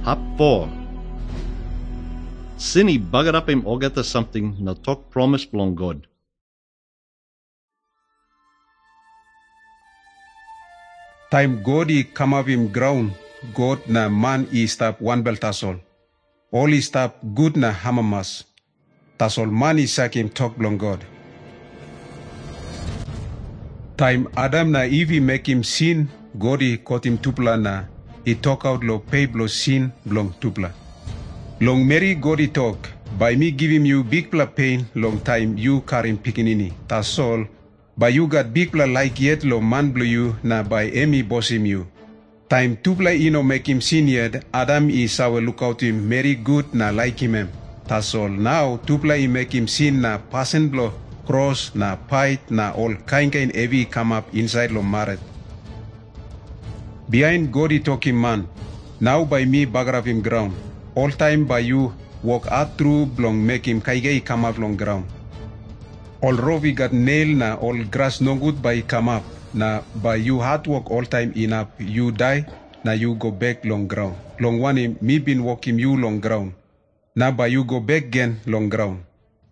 Hap 4. Sini bagat up him ogata something na talk promise belong God. Time God I come up him ground, God na man I stop one bel tasol. All I stop good na hamamas. Tasol man I sak him talk belong God. Time Adam na Eve make him sin, God I caught him tupla na I talk out lo pay blo sin belong tupla. Long Mary God I talk, by me give him you big pla pain long time you carry pikinini. Tasol, by you got big pla like yet lo man blow you na by emi boss him you. Time tupla ino make him sin yet, Adam I sawe look out him Mary good na like him. Tasol now tupla I make him sin na passen blow cross na fight na all kind heavy come up inside lo maret. Behind God I talk him man, now by me bagger of him ground. All time by you walk out through blong make him kaige come up long ground. All rovi got nail na all grass no good by come up. Na by you hard work all time enough you die na you go back long ground. Long one me been walking you long ground. Na by you go back again long ground.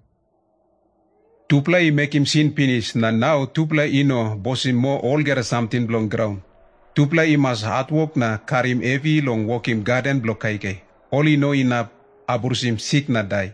Tupla I make him sin finish na now tupla ino boss him more all get something long ground. Tupla I must hard work na carry him heavy long walk him garden block kaige. All he know enough abursim sick na die.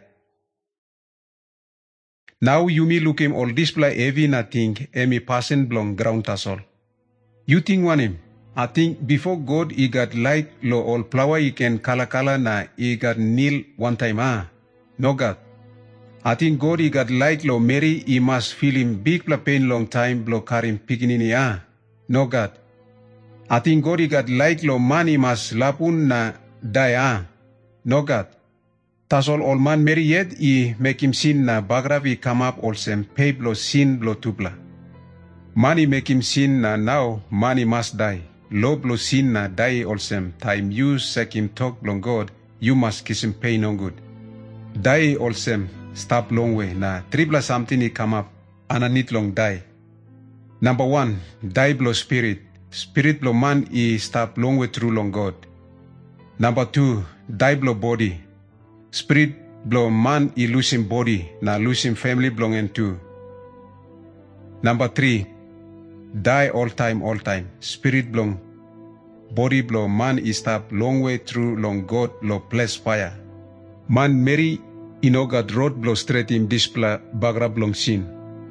Now you me look him all display heavy na think emi passing blong ground tasol. You think one him? I think before God he got light lo all flower he can kala na he got kneel one time no God. I think God he got light lo Mary he must feel him big pla pain long time blow carry him pikinini no God. I think God he got light lo man he must lapun na die no God. Tasol all man Mary yet I make him sin na bagravi come up all sem pay blow sin blow tupla. Money make him sin na now money must die. Low blow sin na die all sem time you sek him talk long God you must kiss him pay no good. Die all sem stop long way na tribla something he come up and a need long die. Number 1 die blow spirit. Spirit blow man he stop long way through long God. Number 2 die blow body. Spirit blow man he lose him body na lose him family belonging too. Number 3 die all time. Spirit blow body blow man he stop long way through long God lo place fire. Man Mary ino got road blow straight him display bagra blong sin.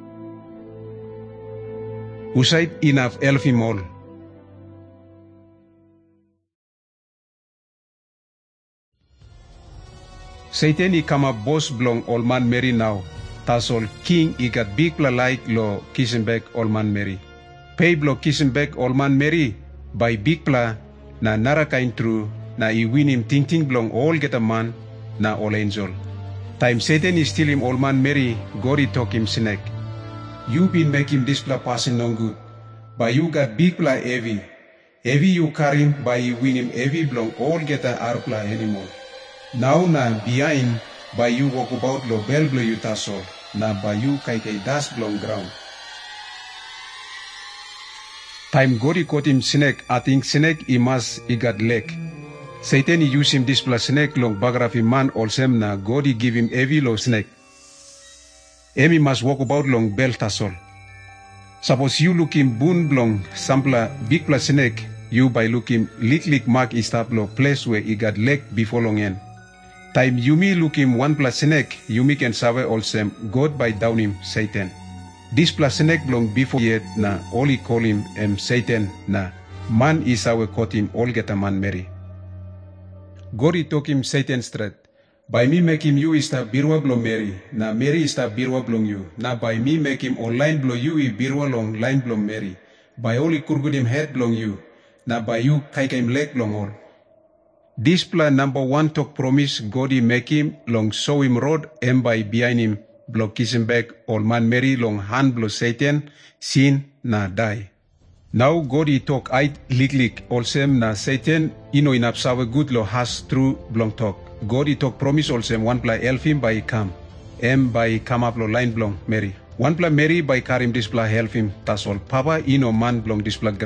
Usaid enough elf him all. Satan he come up boss belong all man Mary now. Tasol king he got big pla like lo kissing back all man Mary. Pay blow kissing back all man Mary by big pla na nara kain true na he win him ting belong all get a man na all angel. Time Satan is still him all man Mary God he talk him snake. You been make him this pla passing no good. But you got big pla heavy. Heavy you carry him by you win him heavy belong all get a arpla anymore. Now na behind by you walk about lo bell blow you taso na by you kai das blong ground. Time God he caught him snake, I think snake he got leg. Satan he use him this plus snake long bagrafi man olsem na God he give him heavy low snake. Emi must walk about long bell tasol. Suppose you look him boon blong sampler big plus snake, you by look him lick mark is tap lo place where he got leg before long end. Time you me look him one plus snake, you me can save also God by down him Satan. This plus snake belong before yet na all he call him Satan na man is our caught him all get a man Mary. God he took him Satan straight. By me make him you is ta birwa blow Mary, na Mary is ta birwa blow you. Na by me make him online blow you I birwa long line blow Mary. By all he kurgud him head blow you, na by you kaika him leg blow all. This plan number 1 talk promise God he make him long show him road and by behind him blow kiss him back all man Mary long hand blow Satan sin na die. Now God he talk ait lick also na Satan ino enough sawe good lo has through blong talk. God he talk promise also one pla help him by come by come up lo line blong Mary. One pla Mary by carry him this pla help him tas all papa ino man blong this pla ground.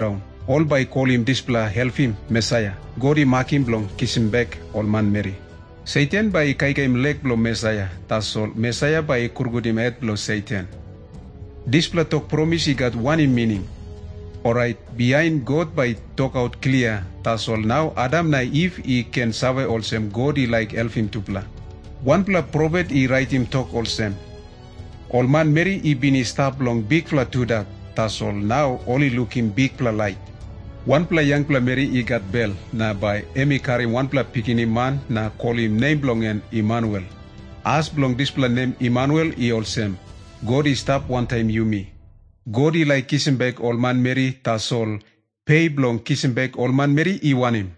all by call him displa help him Messiah. God mark him blong kiss him back all man Mary. Satan by kaikaim leg blo Messiah, that's all. Messiah by kurgudim head blo Satan. Displa talk promise he got one in meaning. Alright, behind God by talk out clear, that's all. Now Adam na Eve he can survive all same. God he like help him to pla. One pla prophet he write him talk all same. All man Mary he been stop long big pla to that, that's all. Now only looking big pla light. One pla young pla Mary he got bell na by Emi carry one pla picking him man na call him name belong and Emmanuel. As belong this pla name Emmanuel he all same. God he stop one time you me. God he like kissing back all man Mary that's all. Pay belong kissing back all man Mary he want him.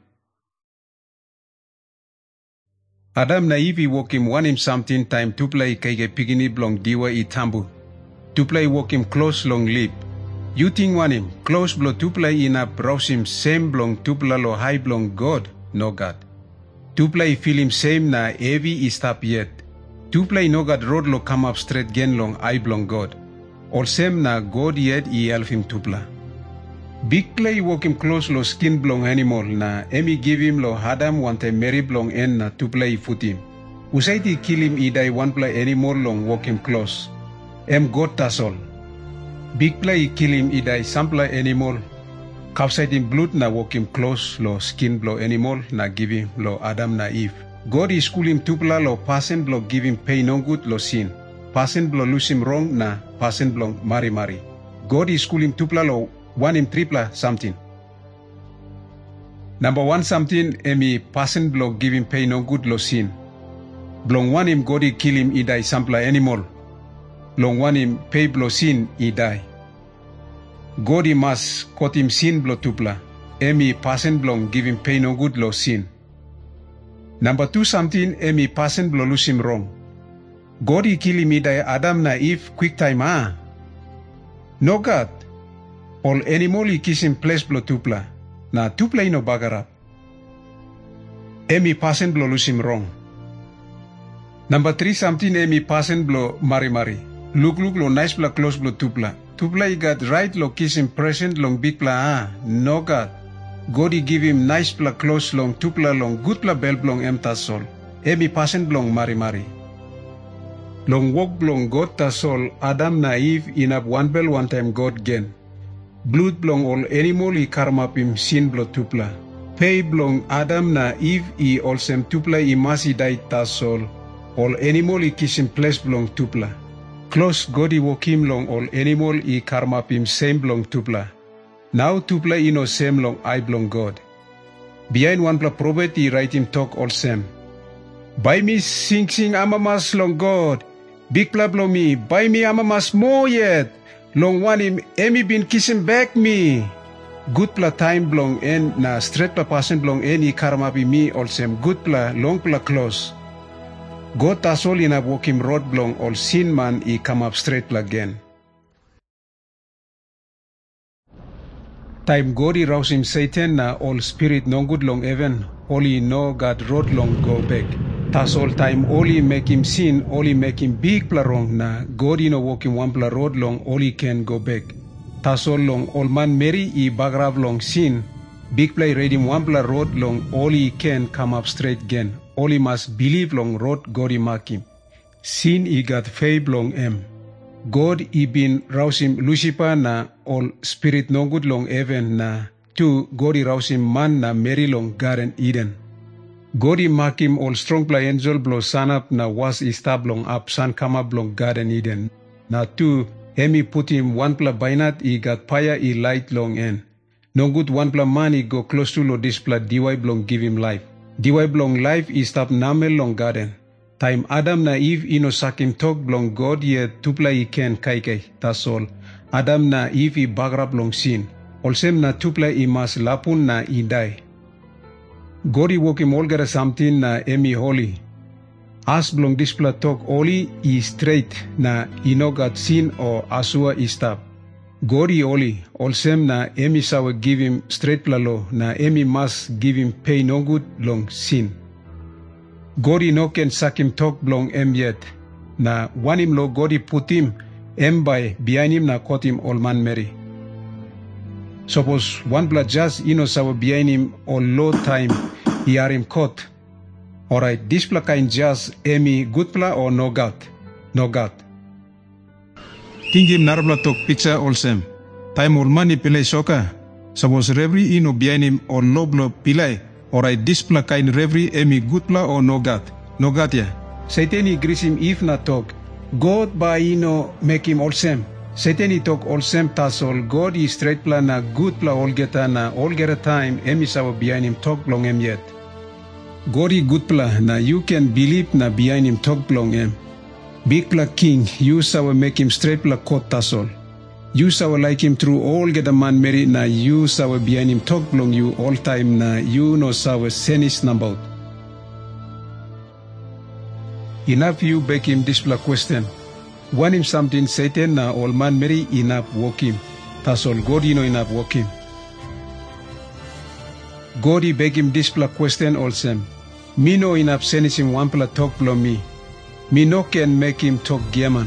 Adam na Eve he walk him want him something time to play kaige pigini belong diwa he tambu. To play walk him close long lip. You think want him close blow to play in a browse him same blong to play lo high blong God, no God. To play feel him same na heavy he stop yet. To play no God road lo come up straight gen long I blong God. All same na God yet he help him to play. Big play walk him close lo skin blong animal na Emi give him lo Adam want a Mary blong en na to play foot him. Usaiti kill him he die one play anymore long walk him close. God that's all. Big play kill him he die sample animal. Capside him blood na walk him close lo skin blow animal na give him lo Adam na Eve. God is school him tupla lo person blow give him pay no good lo sin. Person blow lose him wrong na person blow mari. God is school him tupla lo one him tripla something. Number one something emi person blow give him pay no good lo sin. Blong one him God he kill him he die sample animal. Long one him pay blow sin he die. God he must cut him sin blow tupla. Emi person blong give him pay no good lo sin. Number two something emi person blow lose him wrong. God he kill him he die Adam na Eve quick time No God. All animal he kiss him place blow tupla. Na tupla no bagarap. Emi person blow lose him wrong. Number three something emi person blow mari. Look lo nice pla close blow tupla. Tupla he got right lo kiss him present long big pla no God. God he give him nice pla close long tupla long good pla bell blong emta sol. Emi person blong mari. Long walk blong God ta sol Adam na Eve in up one bell one time God gen. Blood blong all animal he karma him sin blow tupla. Pay blong Adam na Eve he all sem tupla he masi die ta sol. All animal he kiss him place blong tupla. Close God he walk him long all animal he karma him same blong tupla. Now tupla he no same long I blong God. Behind one pla prophet he write him talk all same. By me sing amamas long God. Big pla blow me. By me amamas more yet. Long one him emi been kissing back me. Good pla time blong en na straight pla person blong en he karma me all same. Good pla long pla close. God tas all in a walk him road blong all sin man he come up straight again. Time God he rouse him Satan na all spirit no good long heaven, only no God road long go back. Tas all time only make him sin, only make him big pla wrong na God he no walk him one pla road long only can go back. Tas all long all man Mary he bagrav long sin, big play read him one pla road long only can come up straight again. Only must believe long road God he mark him. Sin he got faith long him. God he been rouse him Lucifer na all spirit no good long heaven na two God he rouse him man na Mary long Garden Eden. God he mark him all strong play angel blow sun up na was he stab long up sun come up long Garden Eden. Na two Emi put him one pla bainat he got fire he light long end. No good one pla man he go close to lo this pla DY blong give him life. DY blong life he stop namel long garden. Time Adam na Eve he no sak him talk blong God ye tupla he can kai. That's all. Adam na Eve he bagrap long sin. All same na tupla he mas lapun na he die. God he walk him all gara something na emi holy. As blong displa talk holy he straight na he no got sin or asua he stop. God he holy, all same na emi sawe give him straight pla law na emi must give him pay no good long sin. God he no can sak him talk blong em yet. Na one him lo God he put him em by behind him na caught him all man Mary. Suppose one blood just sawa behind him or low time he are him caught. Alright, this pla kind just emi good pla or no God? No God. Kingim narbla tok picture olsem. Time ol mani pilai soka. Suppose reverie ino behind him or loblo pilai. Alright, this pla kind reverie emi good pla or no God? No God ya. Saitani grisim if na talk. God by make him all same. Saitani talk all same tasol. God is straight pla na good pla all geta na all get a time emi sawa behind him talk long em yet. God is good pla na you can believe na behind him talk long em. Big pla king you sawa make him straight pla court tasol. You sawa like him through all get a man married na you sawa behind him talk long you all time na you no sawa senis number. Enough you beg him this question. Want him something Satan na all man marry enough walk him. That's all God enough walk him. God he beg him this question also. Me no enough send him one pla talk below me. Me no can make him talk German.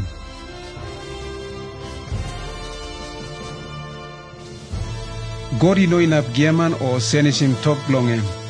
God he no enough German or send him talk long him.